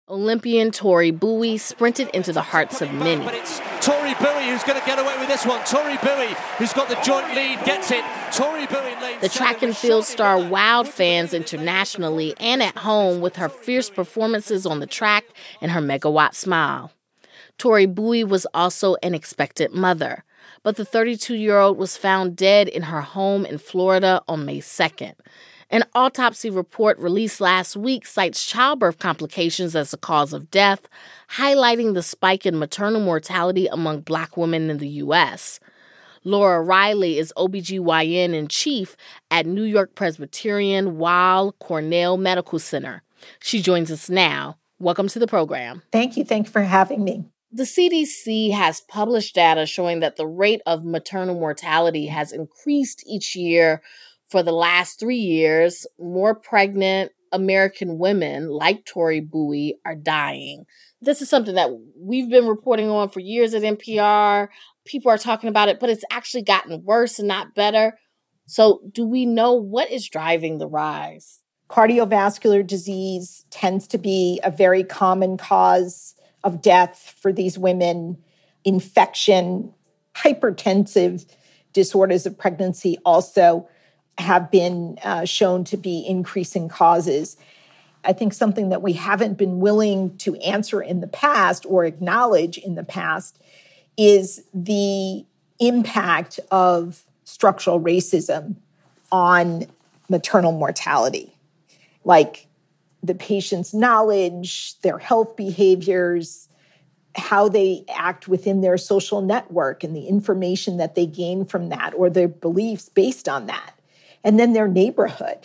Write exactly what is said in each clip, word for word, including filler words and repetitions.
Olympian Tori Bowie sprinted into the hearts of many. But it's Tori Bowie who's going to get away with this one. Tori Bowie, who's got the joint lead, gets it. Tori Bowie lane The track and field star wowed fans internationally and at home with her fierce performances on the track and her megawatt smile. Tori Bowie was also an expectant mother, but the thirty-two-year-old was found dead in her home in Florida on May second. An autopsy report released last week cites childbirth complications as the cause of death, highlighting the spike in maternal mortality among Black women in the U S. Laura Riley is O B G Y N in chief at New York Presbyterian Weill Cornell Medical Center. She joins us now. Welcome to the program. Thank you. Thank you for having me. The C D C has published data showing that the rate of maternal mortality has increased each year for the last three years. More pregnant American women, like Tori Bowie, are dying. This is something that we've been reporting on for years at N P R. People are talking about it, but it's actually gotten worse and not better. So do we know what is driving the rise? Cardiovascular disease tends to be a very common cause of death for these women. Infection, hypertensive disorders of pregnancy also have been uh, shown to be increasing causes. I think something that we haven't been willing to answer in the past or acknowledge in the past is the impact of structural racism on maternal mortality. Like the patient's knowledge, their health behaviors, how they act within their social network and the information that they gain from that or their beliefs based on that. And then their neighborhood,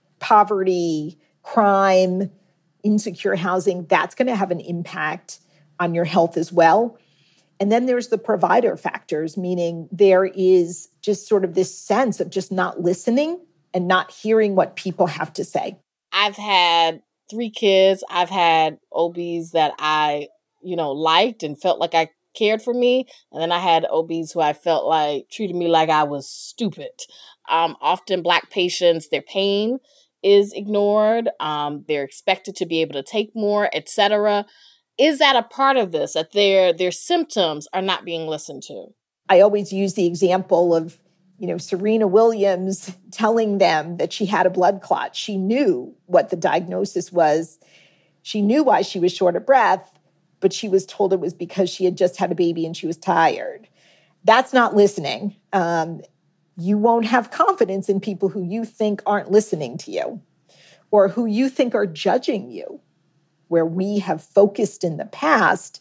poverty, crime, insecure housing, that's going to have an impact on your health as well. And then there's the provider factors, meaning there is just sort of this sense of just not listening and not hearing what people have to say. I've had three kids. I've had O Bs that I, you know, liked and felt like I cared for me. And then I had O Bs who I felt like treated me like I was stupid. Um, often Black patients, their pain is ignored. Um, they're expected to be able to take more, et cetera. Is that a part of this, that their their symptoms are not being listened to? I always use the example of, you know, Serena Williams telling them that she had a blood clot. She knew what the diagnosis was. She knew why she was short of breath, but she was told it was because she had just had a baby and she was tired. That's not listening. Um, you won't have confidence in people who you think aren't listening to you or who you think are judging you. Where we have focused in the past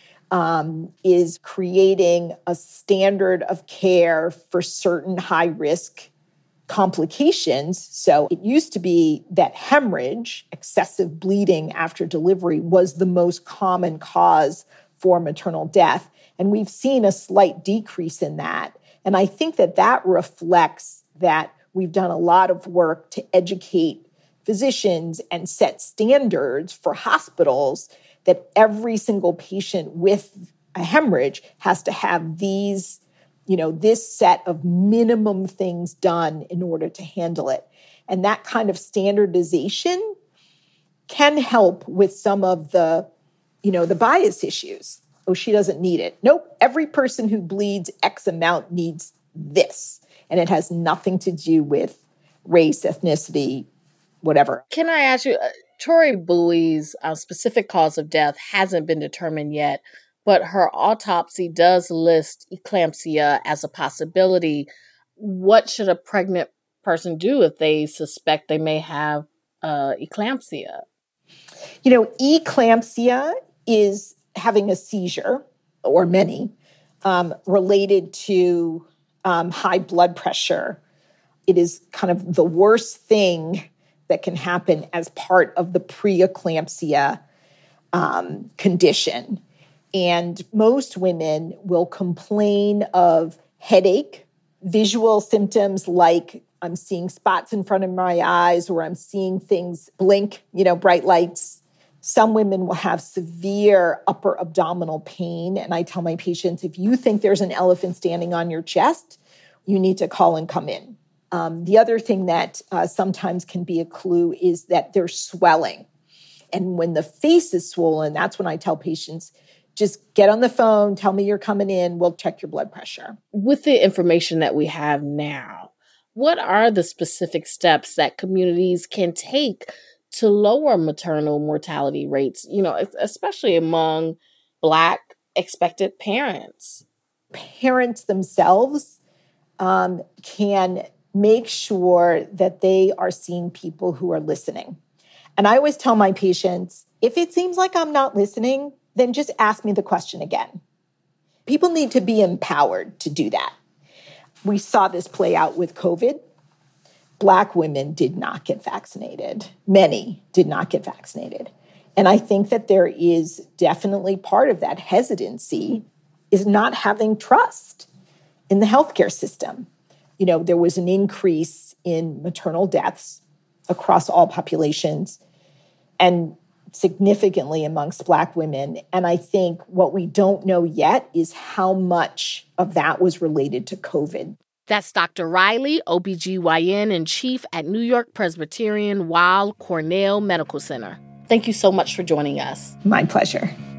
um, is creating a standard of care for certain high-risk complications. So it used to be that hemorrhage, excessive bleeding after delivery, was the most common cause for maternal death. And we've seen a slight decrease in that. And I think that that reflects that we've done a lot of work to educate physicians and set standards for hospitals that every single patient with a hemorrhage has to have these, you know, this set of minimum things done in order to handle it. And that kind of standardization can help with some of the, you know, the bias issues. Oh, she doesn't need it. Nope. Every person who bleeds X amount needs this. And it has nothing to do with race, ethnicity, whatever. Can I ask you, uh, Tori Bowie's uh, specific cause of death hasn't been determined yet, but her autopsy does list eclampsia as a possibility. What should a pregnant person do if they suspect they may have uh, eclampsia? You know, eclampsia is having a seizure, or many, um, related to um, high blood pressure. It is kind of the worst thing that can happen as part of the preeclampsia um, condition. And most women will complain of headache, visual symptoms like I'm seeing spots in front of my eyes or I'm seeing things blink, you know, bright lights. Some women will have severe upper abdominal pain. And I tell my patients, if you think there's an elephant standing on your chest, you need to call and come in. Um, the other thing that uh, sometimes can be a clue is that there's swelling. And when the face is swollen, that's when I tell patients, just get on the phone, tell me you're coming in, we'll check your blood pressure. With the information that we have now, what are the specific steps that communities can take to lower maternal mortality rates, you know, especially among Black expectant parents? Parents themselves um, can make sure that they are seeing people who are listening. And I always tell my patients, if it seems like I'm not listening, then just ask me the question again. People need to be empowered to do that. We saw this play out with COVID. Black women did not get vaccinated. Many did not get vaccinated. And I think that there is definitely part of that hesitancy is not having trust in the healthcare system. You know, there was an increase in maternal deaths across all populations and significantly amongst Black women. And I think what we don't know yet is how much of that was related to COVID. That's Doctor Riley, O B G Y N and chief at New York Presbyterian Weill Cornell Medical Center. Thank you so much for joining us. My pleasure.